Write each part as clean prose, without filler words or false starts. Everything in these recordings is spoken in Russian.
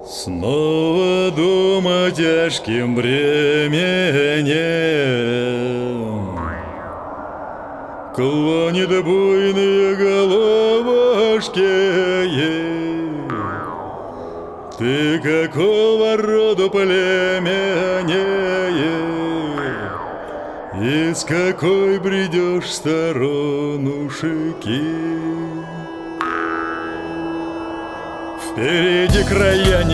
Снова дума тяжким бременем клонит буйные головушки. Ты какого рода племени? Из какой бредешь сторонушки? Впереди края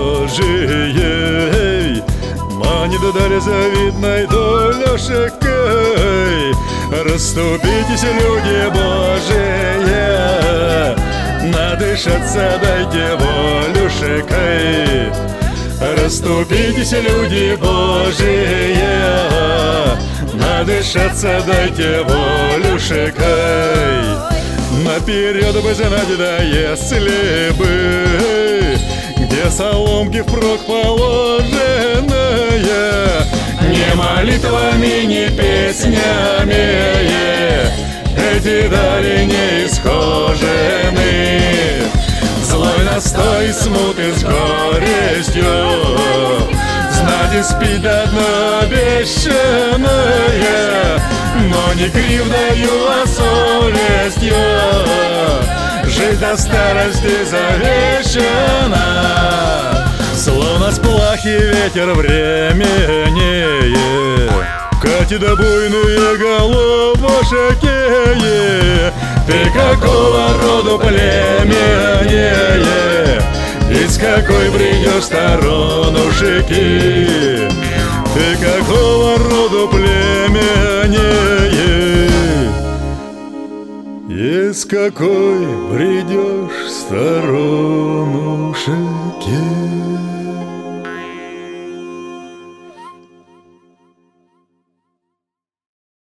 нехожие, манит вдаль завидной долюшкой. Расступитесь, люди Божие, надышаться дайте волюшкой. Расступитесь, люди Божие, надышаться дайте волюшкой. Наперед бы знать, да если бы, где соломки впрок положенные, не молитвами, не песнями эти дали не исхожены. Злой настой смуты с горестью, знать и спит одно обещанное, но не кривдою, а совестью жить до старости завещано. Словно с плахи ветер времени катит буйные головушки. Ты какого рода племени? Из какой бредешь сторонушки? Ты какого рода племени? Из какой бредешь сторонушки?